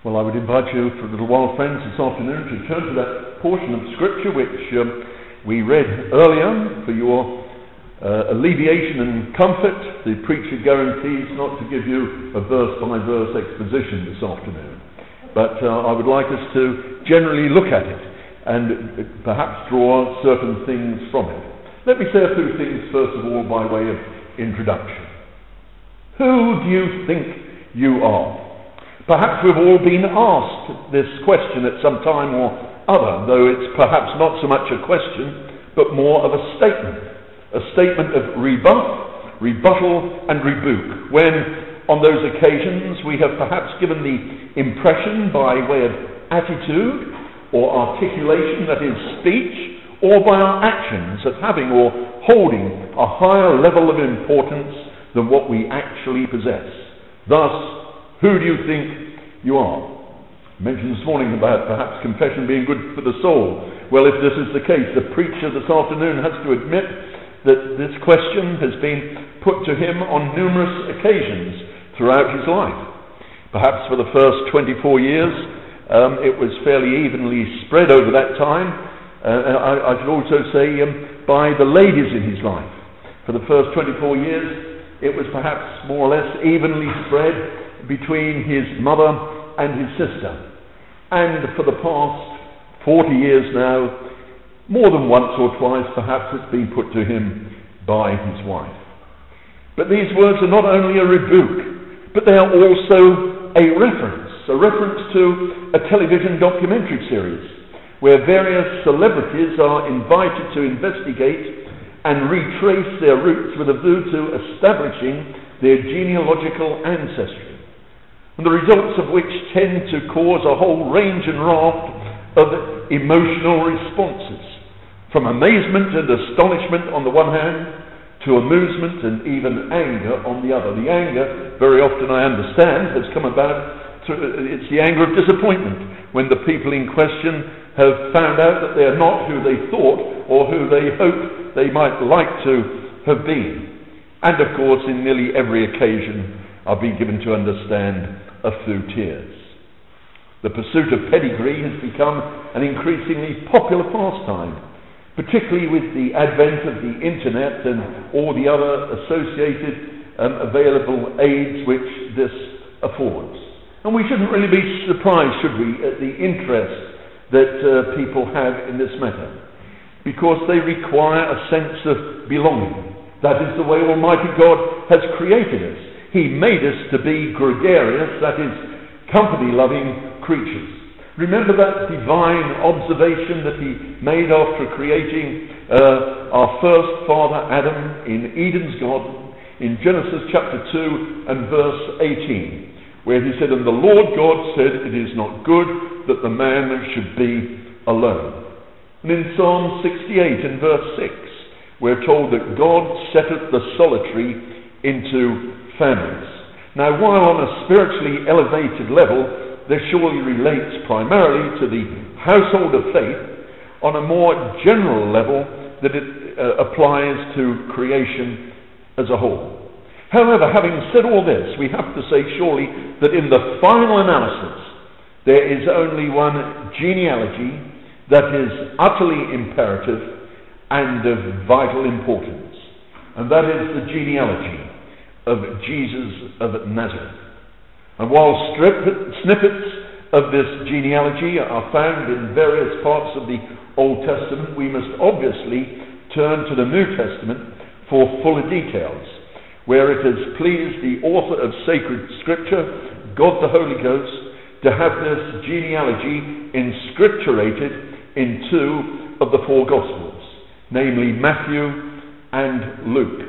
Well, I would invite you for a little while, friends, this afternoon to turn to that portion of Scripture which we read earlier for your alleviation and comfort. The preacher guarantees not to give you a verse-by-verse exposition this afternoon, but I would like us to generally look at it and perhaps draw certain things from it. Let me say a few things first of all by way of introduction. Who do you think you are? Perhaps we've all been asked this question at some time or other, though it's perhaps not so much a question, but more of a statement of rebuff, rebuttal and rebuke, when on those occasions we have perhaps given the impression by way of attitude or articulation, that is speech, or by our actions of having or holding a higher level of importance than what we actually possess. Thus, who do you think you are? I mentioned this morning about perhaps confession being good for the soul. Well, if this is the case, the preacher this afternoon has to admit that this question has been put to him on numerous occasions throughout his life. Perhaps for the first 24 years, it was fairly evenly spread over that time. I should also say by the ladies in his life. For the first 24 years, it was perhaps more or less evenly spread between his mother and his sister. And for the past 40 years now, more than once or twice perhaps it's been put to him by his wife. But these words are not only a rebuke, but they are also a reference to a television documentary series where various celebrities are invited to investigate and retrace their roots with a view to establishing their genealogical ancestry, and the results of which tend to cause a whole range and raft of emotional responses, from amazement and astonishment on the one hand, to amusement and even anger on the other. The anger, very often I understand, has come about through, it's the anger of disappointment, when the people in question have found out that they are not who they thought or who they hoped they might like to have been. And of course, in nearly every occasion, I've been given to understand a few tears. The pursuit of pedigree has become an increasingly popular pastime, particularly with the advent of the internet and all the other associated available aids which this affords. And we shouldn't really be surprised, should we, at the interest that people have in this matter, because they require a sense of belonging. That is the way Almighty God has created us. He made us to be gregarious, that is, company-loving creatures. Remember that divine observation that he made after creating our first father Adam in Eden's garden in Genesis chapter 2 and verse 18, where he said, "And the Lord God said, it is not good that the man should be alone." And in Psalm 68 and verse 6, we're told that God setteth the solitary into families. Now, while on a spiritually elevated level, this surely relates primarily to the household of faith, on a more general level that it applies to creation as a whole. However, having said all this, we have to say surely that in the final analysis, there is only one genealogy that is utterly imperative and of vital importance, and that is the genealogy of Jesus of Nazareth. And while snippets of this genealogy are found in various parts of the Old Testament, we must obviously turn to the New Testament for fuller details, where it has pleased the author of sacred scripture, God the Holy Ghost, to have this genealogy inscripturated in two of the four Gospels, namely Matthew and Luke.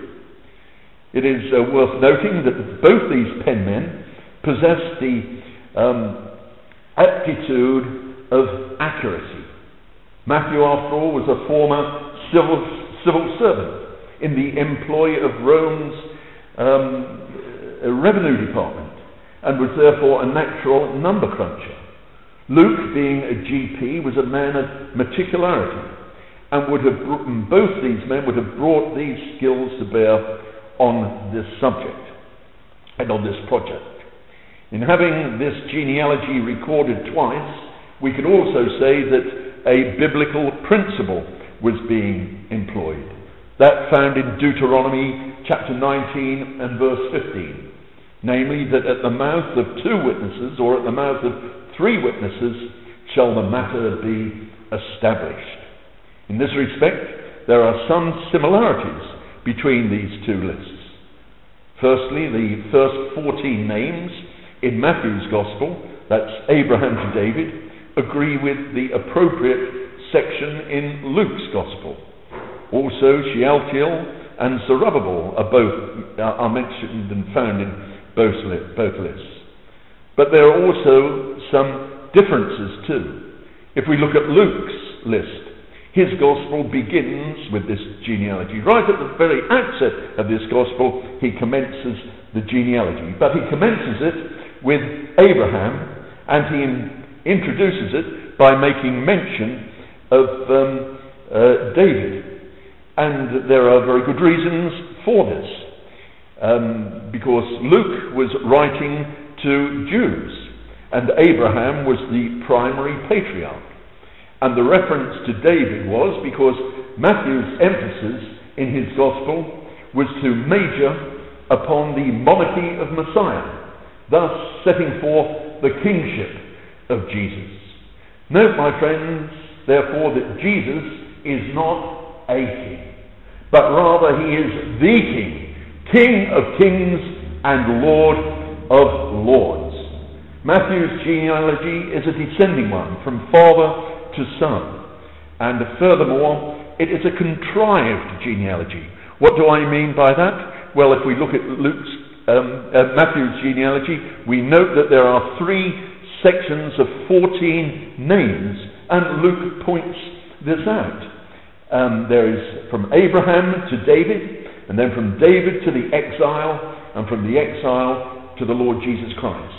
It is worth noting that both these penmen possess the aptitude of accuracy. Matthew, after all, was a former civil servant in the employ of Rome's revenue department, and was therefore a natural number cruncher. Luke, being a GP, was a man of meticularity, and both these men would have brought these skills to bear on this subject and on this project. In having this genealogy recorded twice, we could also say that a biblical principle was being employed. That found in Deuteronomy chapter 19 and verse 15. Namely, that at the mouth of 2 witnesses, or at the mouth of 3 witnesses, shall the matter be established. In this respect, there are some similarities between these 2 lists. Firstly, the first 14 names in Matthew's Gospel, that's Abraham to David, agree with the appropriate section in Luke's Gospel. Also, Shealtiel and Zerubbabel are mentioned and found in both lists. But there are also some differences too. If we look at Luke's list, his Gospel begins with this genealogy. Right at the very outset of this Gospel, he commences the genealogy. But he commences it with Abraham, and he introduces it by making mention of David. And there are very good reasons for this. Because Luke was writing to Jews, and Abraham was the primary patriarch. And the reference to David was because Matthew's emphasis in his Gospel was to major upon the monarchy of Messiah, thus setting forth the kingship of Jesus. Note, my friends, therefore, that Jesus is not a king, but rather he is the King, King of kings and Lord of lords. Matthew's genealogy is a descending one from father to son, and furthermore, it is a contrived genealogy. What do I mean by that? Well, if we look at Matthew's genealogy, we note that there are 3 sections of 14 names, and Luke points this out. There is from Abraham to David, and then from David to the exile, and from the exile to the Lord Jesus Christ.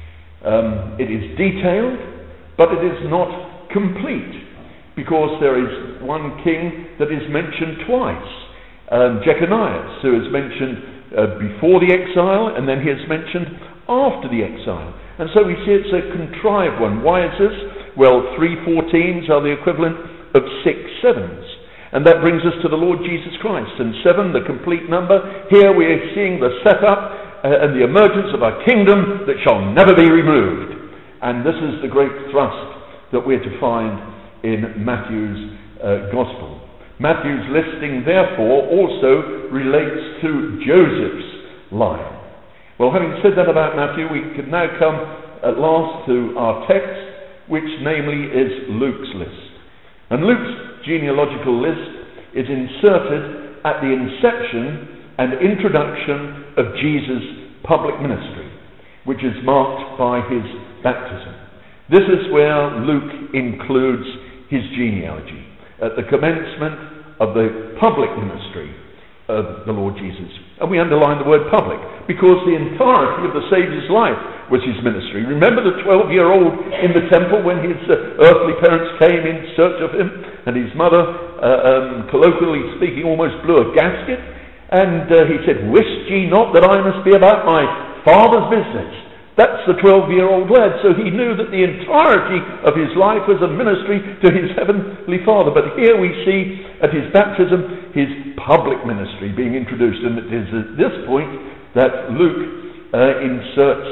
It is detailed, but it is not complete, because there is one king that is mentioned twice, Jeconiah, who is mentioned before the exile, and then he is mentioned after the exile. And so we see it's a contrived one. Why is this? Well, 3 14s are the equivalent of 6 7s. And that brings us to the Lord Jesus Christ. And 7, the complete number. Here we are seeing the setup and the emergence of a kingdom that shall never be removed. And this is the great thrust that we're to find in Matthew's Gospel. Matthew's listing, therefore, also relates to Joseph's line. Well, having said that about Matthew, we can now come at last to our text, which namely is Luke's list. And Luke's genealogical list is inserted at the inception and introduction of Jesus' public ministry, which is marked by his baptism. This is where Luke includes his genealogy, at the commencement of the public ministry of the Lord Jesus. And we underline the word public, because the entirety of the Saviour's life was his ministry. Remember the 12-year-old in the temple when his earthly parents came in search of him, and his mother, colloquially speaking, almost blew a gasket, and he said, "Wist ye not that I must be about my Father's business?" That's the 12-year-old lad. So he knew that the entirety of his life was a ministry to his heavenly Father. But here we see at his baptism his public ministry being introduced. And it is at this point that Luke inserts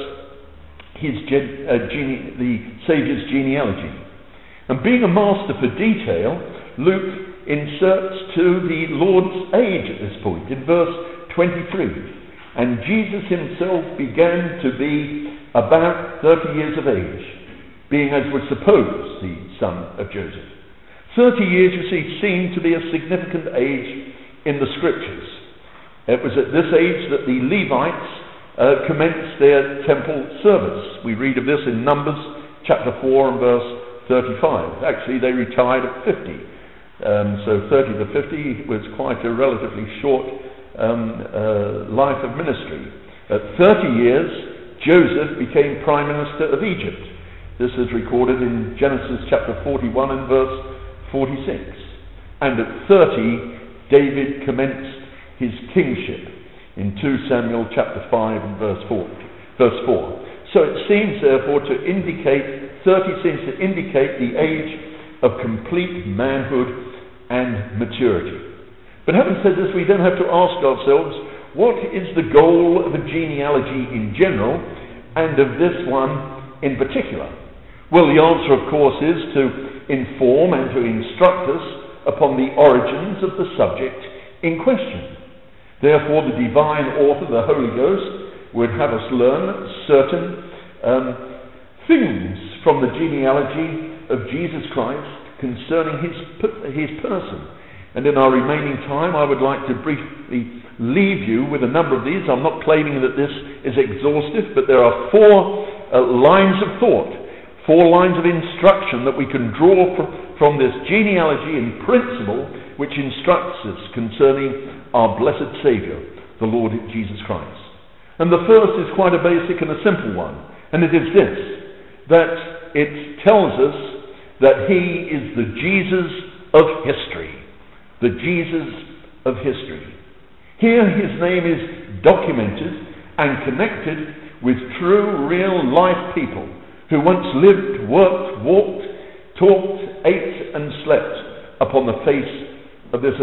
the Saviour's genealogy. And being a master for detail, Luke inserts to the Lord's age at this point in verse 23. And Jesus himself began to be about 30 years of age, being, as was supposed, the son of Joseph. 30 years, you see, seemed to be a significant age in the Scriptures. It was at this age that the Levites commenced their temple service. We read of this in Numbers chapter 4 and verse 35. Actually, they retired at 50. So 30 to 50 was quite a relatively short life of ministry. At 30 years, Joseph became Prime Minister of Egypt. This is recorded in Genesis chapter 41 and verse 46. And at 30, David commenced his kingship in 2 Samuel chapter 5 and verse 4. So it seems, therefore, to indicate, 30 seems to indicate the age of complete manhood and maturity. But having said this, we then have to ask ourselves, what is the goal of a genealogy in general, and of this one in particular? Well, the answer, of course, is to inform and to instruct us upon the origins of the subject in question. Therefore, the divine author, the Holy Ghost, would have us learn certain things from the genealogy of Jesus Christ concerning his person. And in our remaining time, I would like to briefly leave you with a number of these. I'm not claiming that this is exhaustive, but there are four lines of thought, four lines of instruction that we can draw from this genealogy in principle, which instructs us concerning our blessed Saviour, the Lord Jesus Christ. And the first is quite a basic and a simple one, and it is this, that it tells us that he is the Jesus of history. The Jesus of history. Here his name is documented and connected with true, real life people who once lived, worked, walked, talked, ate and slept upon the face of this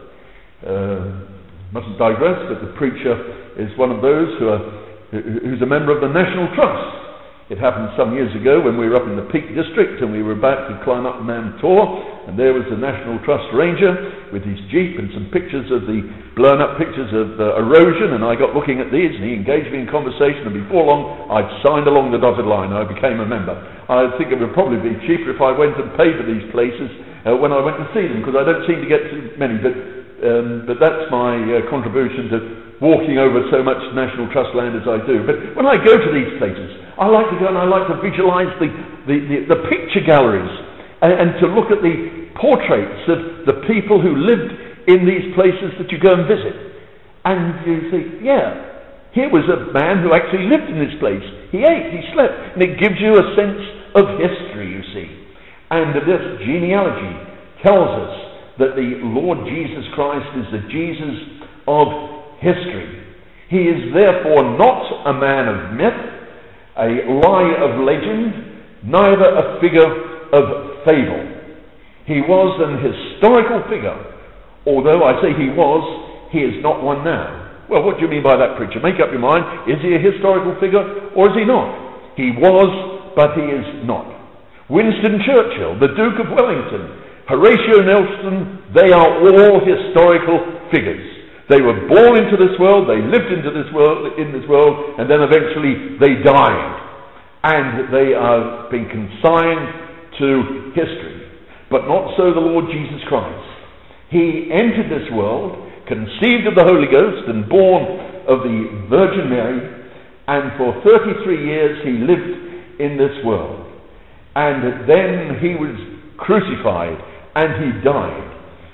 earth. Mustn't digress, but the preacher is one of those who's a member of the National Trust. It happened some years ago when we were up in the Peak District and we were about to climb up Mount Tor, and there was the National Trust Ranger with his Jeep and some pictures of the blown up pictures of erosion, and I got looking at these and he engaged me in conversation, and before long I'd signed along the dotted line. I became a member. I think it would probably be cheaper if I went and paid for these places when I went to see them, because I don't seem to get too many, but that's my contribution to walking over so much National Trust land as I do. But when I go to these places, I like to go and I like to visualize the picture galleries and to look at the portraits of the people who lived in these places that you go and visit. And you think, yeah, here was a man who actually lived in this place. He ate, he slept, and it gives you a sense of history, you see. And this genealogy tells us that the Lord Jesus Christ is the Jesus of history. He is therefore not a man of myth, a lie of legend, neither a figure of fable. He was an historical figure. Although I say he was, he is not one now. Well, what do you mean by that, preacher? Make up your mind. Is he a historical figure or is he not? He was, but he is not. Winston Churchill, the Duke of Wellington, Horatio Nelson, they are all historical figures. They were born into this world, they lived in this world, and then eventually they died. And they are being consigned to history. But not so the Lord Jesus Christ. He entered this world, conceived of the Holy Ghost, and born of the Virgin Mary, and for 33 years he lived in this world. And then he was crucified, and he died.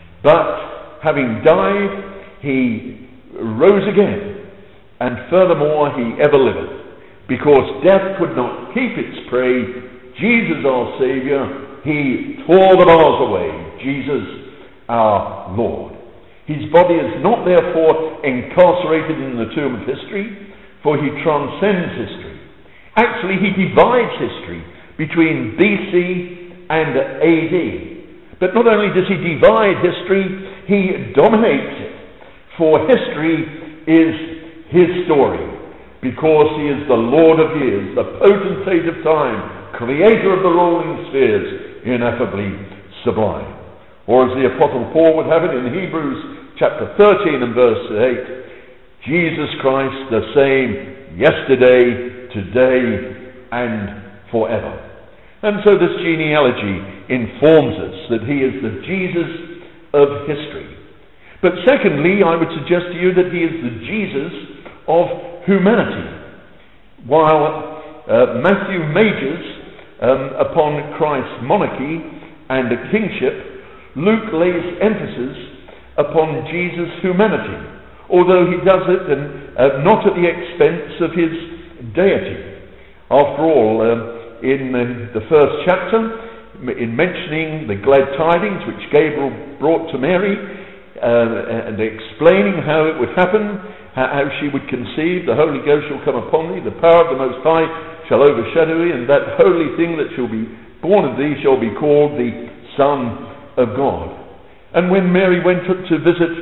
But having died, he rose again, and furthermore he ever liveth, because death could not keep its prey. Jesus our Saviour, he tore the bars away. Jesus our Lord. His body is not therefore incarcerated in the tomb of history, for he transcends history. Actually, he divides history between BC and AD. But not only does he divide history, he dominates it. For history is his story, because he is the Lord of years, the potentate of time, creator of the rolling spheres, ineffably sublime. Or as the Apostle Paul would have it in Hebrews chapter 13 and verse 8, Jesus Christ the same yesterday, today, and forever. And so this genealogy informs us that he is the Jesus of history. But secondly, I would suggest to you that he is the Jesus of humanity. While Matthew majors upon Christ's monarchy and kingship, Luke lays emphasis upon Jesus' humanity, although he does it not at the expense of his deity. After all, in the first chapter, in mentioning the glad tidings which Gabriel brought to Mary, and explaining how it would happen, how she would conceive, the Holy Ghost shall come upon thee, the power of the Most High shall overshadow thee, and that holy thing that shall be born of thee shall be called the Son of God. And when Mary went to visit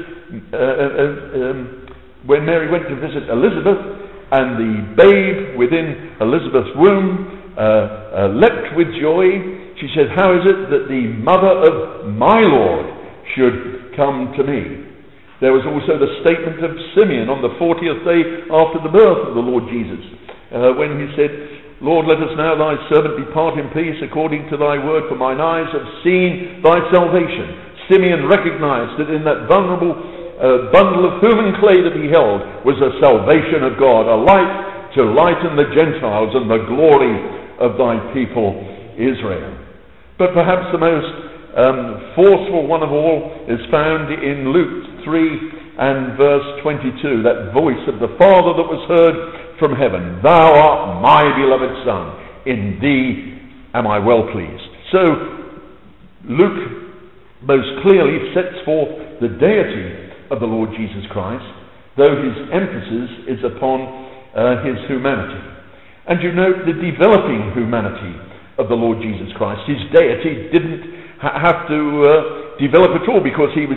Elizabeth, and the babe within Elizabeth's womb leapt with joy, she said, "How is it that the mother of my Lord should come to me?" There was also the statement of Simeon on the 40th day after the birth of the Lord Jesus, when he said, "Lord, let us now thy servant depart in peace according to thy word, for mine eyes have seen thy salvation." Simeon recognized that in that vulnerable bundle of human clay that he held was a salvation of God, a light to lighten the Gentiles and the glory of thy people Israel. But perhaps the most forceful one of all is found in Luke 3 and verse 22, that voice of the Father that was heard from heaven, "Thou art my beloved Son, in thee am I well pleased." So Luke most clearly sets forth the deity of the Lord Jesus Christ, though his emphasis is upon his humanity. And you note the developing humanity of the Lord Jesus Christ. His deity didn't have to develop at all, because he was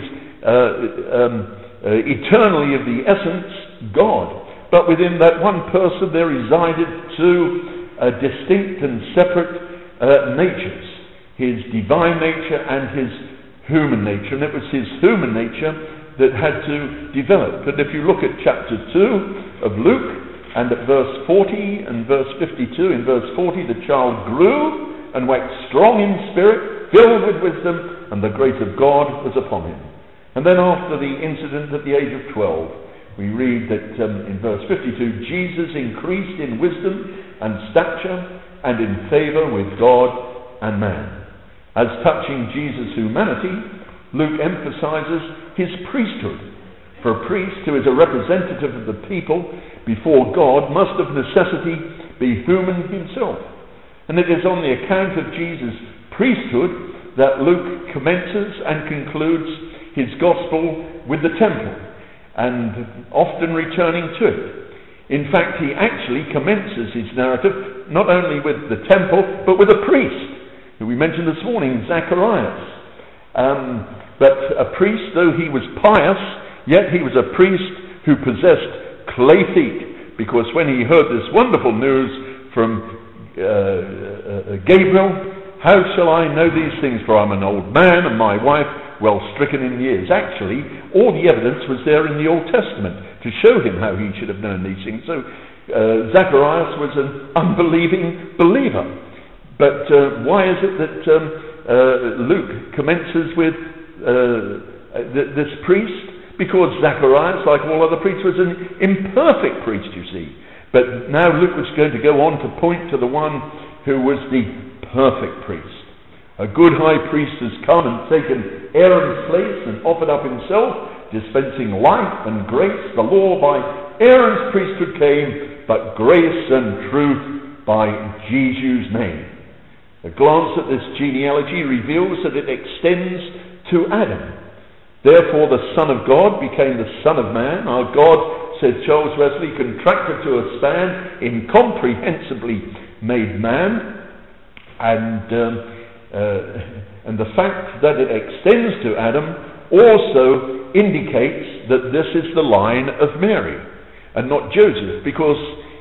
eternally of the essence God. But within that one person there resided two distinct and separate natures, his divine nature and his human nature. And it was his human nature that had to develop. And if you look at chapter 2 of Luke, and at verse 40 and verse 52, in verse 40, the child grew and waxed strong in spirit, filled with wisdom, and the grace of God was upon him. And then after the incident at the age of 12, we read that in verse 52, Jesus increased in wisdom and stature and in favor with God and man. As touching Jesus' humanity, Luke emphasizes his priesthood. For a priest who is a representative of the people before God must of necessity be human himself. And it is on the account of Jesus' priesthood that Luke commences and concludes his gospel with the temple, and often returning to it. In fact, he actually commences his narrative not only with the temple, but with a priest, who we mentioned this morning, Zacharias. But a priest, though he was pious, yet he was a priest who possessed clay feet, because when he heard this wonderful news from Gabriel, "How shall I know these things, for I'm an old man and my wife well stricken in years." Actually, all the evidence was there in the Old Testament to show him how he should have known these things. So Zacharias was an unbelieving believer. But why is it that Luke commences with this priest? Because Zacharias, like all other priests, was an imperfect priest, you see. But now Luke was going to go on to point to the one who was the perfect priest. A good high priest has come and taken Aaron's place and offered up himself, dispensing life and grace. The law by Aaron's priesthood came, but grace and truth by Jesus' name. A glance at this genealogy reveals that it extends to Adam. Therefore the Son of God became the Son of Man. Our God, said Charles Wesley, contracted to a span, incomprehensibly made man. And the fact that it extends to Adam also indicates that this is the line of Mary and not Joseph, because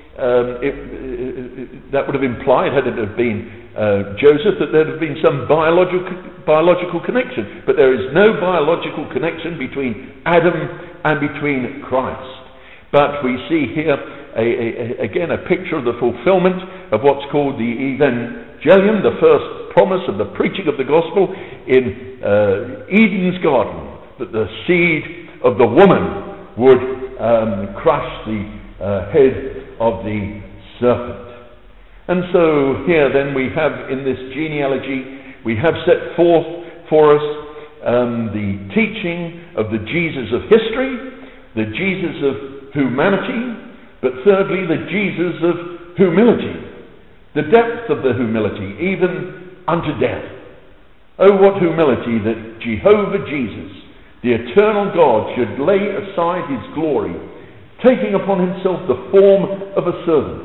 that would have implied, had it have been Joseph, that there would have been some biological connection. But there is no biological connection between Adam and between Christ. But we see here again a picture of the fulfillment of what's called the Evangelium, the first promise of the preaching of the gospel in Eden's garden, that the seed of the woman would crush the head of the serpent. And so here then we have in this genealogy, we have set forth for us the teaching of the Jesus of history, the Jesus of humanity, but thirdly the Jesus of humility, the depth of the humility, even unto death. Oh, what humility that Jehovah Jesus, the eternal God, should lay aside his glory, taking upon himself the form of a servant,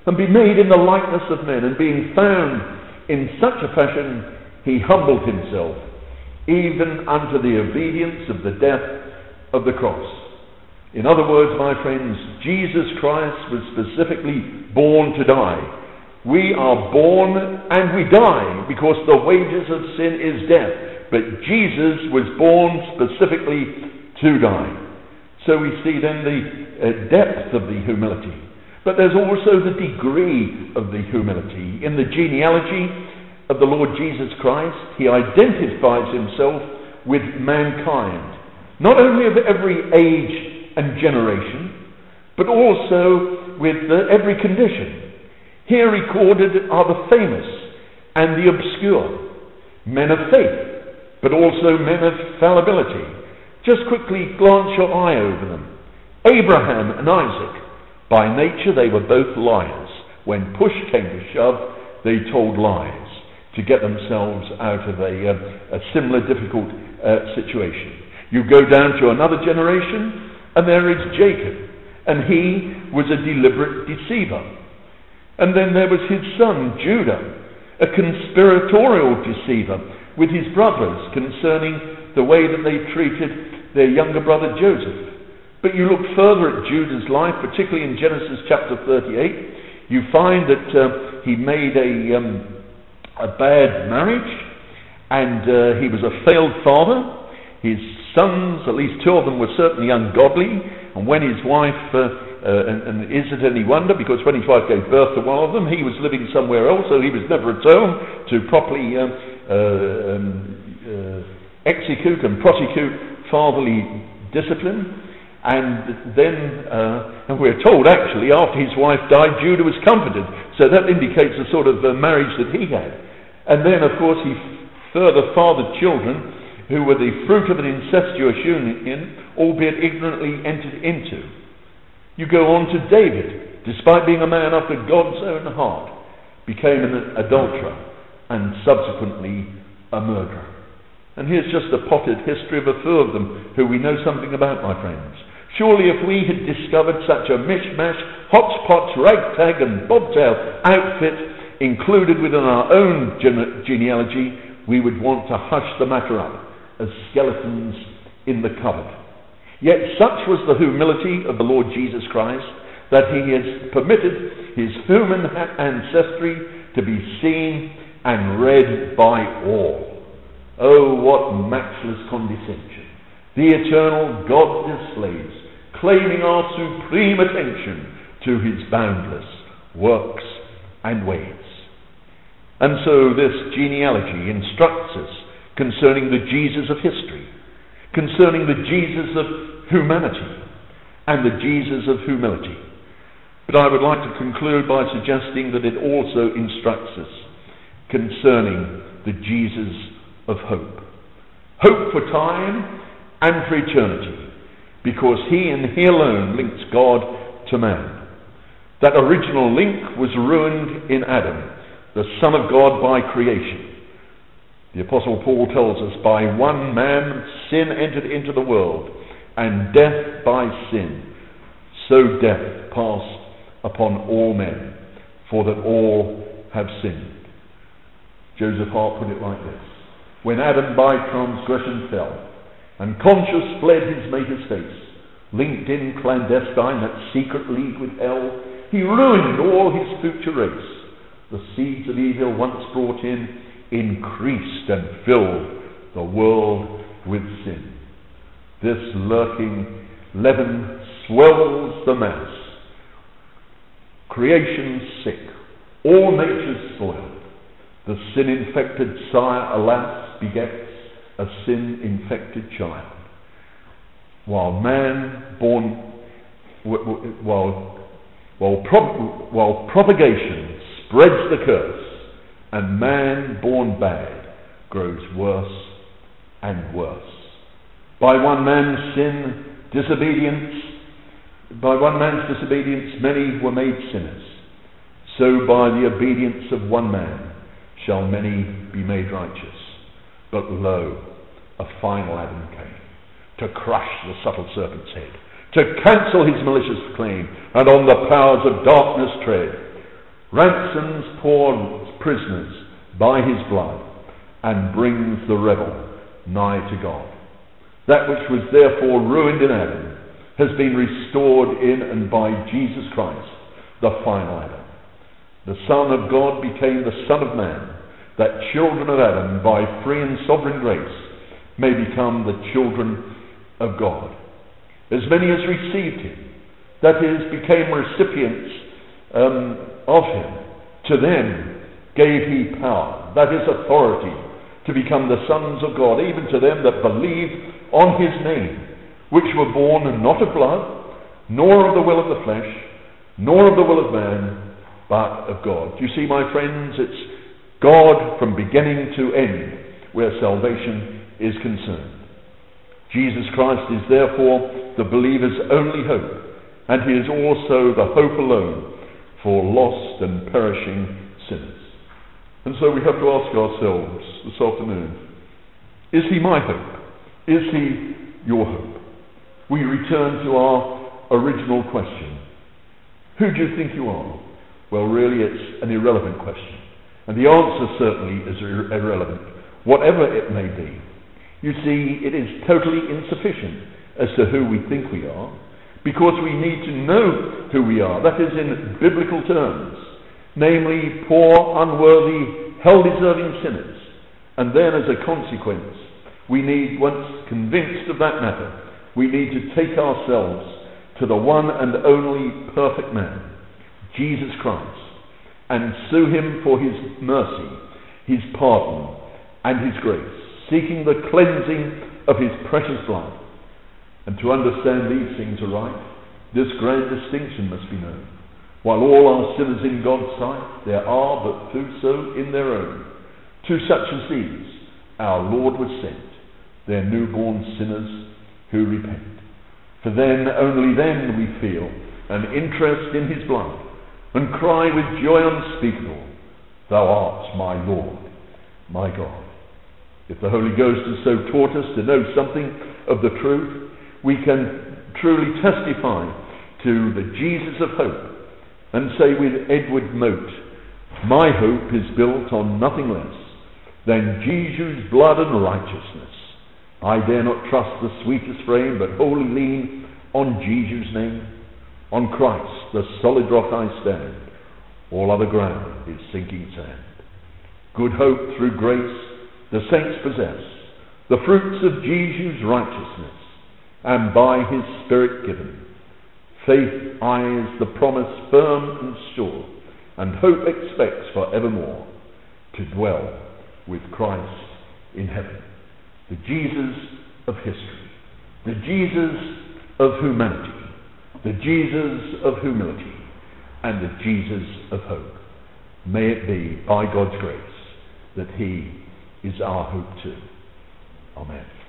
and be made in the likeness of men, and being found in such a fashion, he humbled himself, even unto the obedience of the death of the cross. In other words, my friends, Jesus Christ was specifically born to die. We are born and we die because the wages of sin is death. But Jesus was born specifically to die. So we see then the depth of the humility. But there's also the degree of the humility. In the genealogy of the Lord Jesus Christ, he identifies himself with mankind, not only of every age and generation, but also with every condition. Here recorded are the famous and the obscure, men of faith, but also men of fallibility. Just quickly glance your eye over them. Abraham and Isaac, by nature they were both liars. When push came to shove, they told lies to get themselves out of a similar difficult situation. You go down to another generation, and there is Jacob, and he was a deliberate deceiver. And then there was his son Judah, a conspiratorial deceiver with his brothers concerning the way that they treated their younger brother Joseph. But you look further at Judah's life, particularly in Genesis chapter 38, you find that he made a bad marriage, and he was a failed father. His sons, at least two of them, were certainly ungodly, and when his wife, and is it any wonder, because when his wife gave birth to one of them, he was living somewhere else, so he was never at home to properly execute and prosecute fatherly discipline. And then, and we're told actually, after his wife died, Judah was comforted, so that indicates the sort of marriage that he had. And then, of course, he further fathered children who were the fruit of an incestuous union, albeit ignorantly entered into. You go on to David, despite being a man after God's own heart, became an adulterer and subsequently a murderer. And here's just a potted history of a few of them who we know something about, my friends. Surely if we had discovered such a mishmash, hotchpotch, ragtag and bobtail outfit included within our own genealogy, we would want to hush the matter up as skeletons in the cupboard. Yet such was the humility of the Lord Jesus Christ that he has permitted his human ancestry to be seen and read by all. Oh, what matchless condescension the eternal God displays, claiming our supreme attention to his boundless works and ways. And so this genealogy instructs us concerning the Jesus of history, concerning the Jesus of humanity, and the Jesus of humility. But I would like to conclude by suggesting that it also instructs us concerning the Jesus of hope. Hope for time and for eternity, because he and he alone links God to man. That original link was ruined in Adam, the Son of God by creation. The Apostle Paul tells us, by one man sin entered into the world, and death by sin. So death passed upon all men, for that all have sinned. Joseph Hart put it like this: when Adam by transgression fell, and conscience fled his maker's face, linked in clandestine that secret league with hell, he ruined all his future race. The seeds of evil once brought in increased and filled the world with sin. This lurking leaven swells the mass. Creation sick, all nature spoiled. The sin-infected sire, alas, begets a sin-infected child. While man born, while propagation spreads the curse, and man born bad grows worse and worse. By one man's disobedience, many were made sinners. So by the obedience of one man shall many be made righteous. But lo, a final Adam came to crush the subtle serpent's head, to cancel his malicious claim, and on the powers of darkness tread. ransoms poor prisoners by his blood, and brings the rebel nigh to God. That which was therefore ruined in Adam has been restored in and by Jesus Christ, the final Adam. The Son of God became the Son of Man, that children of Adam, by free and sovereign grace, may become the children of God. As many as received him, that is, became recipients of him, to them gave he power, that is, authority, to become the sons of God, even to them that believe on his name, which were born not of blood, nor of the will of the flesh, nor of the will of man, but of God. You see, my friends, it's God from beginning to end where salvation is concerned. Jesus Christ is therefore the believer's only hope, and he is also the hope alone for lost and perishing sinners. And so we have to ask ourselves this afternoon, is he my hope? Is he your hope? We return to our original question. Who do you think you are? Well, really it's an irrelevant question. And the answer certainly is irrelevant, whatever it may be. You see, it is totally insufficient as to who we think we are, because we need to know who we are, that is in biblical terms, namely poor, unworthy, hell-deserving sinners. And then as a consequence, we need, once convinced of that matter, we need to take ourselves to the one and only perfect man, Jesus Christ, and sue him for his mercy, his pardon, and his grace, seeking the cleansing of his precious blood. And to understand these things aright, this grand distinction must be known. While all are sinners in God's sight, there are but few so in their own. To such as these, our Lord was sent, their newborn sinners who repent. For then, only then, we feel an interest in his blood, and cry with joy unspeakable, Thou art my Lord, my God. If the Holy Ghost has so taught us to know something of the truth, we can truly testify to the Jesus of hope, and say with Edward Mote, my hope is built on nothing less than Jesus' blood and righteousness. I dare not trust the sweetest frame, but wholly lean on Jesus' name. On Christ, the solid rock I stand. All other ground is sinking sand. Good hope through grace the saints possess, the fruits of Jesus' righteousness, and by his Spirit given. Faith eyes the promise firm and sure, and hope expects for evermore to dwell with Christ in heaven. The Jesus of history, the Jesus of humanity, the Jesus of humility, and the Jesus of hope. May it be, by God's grace, that he is our hope too. Amen.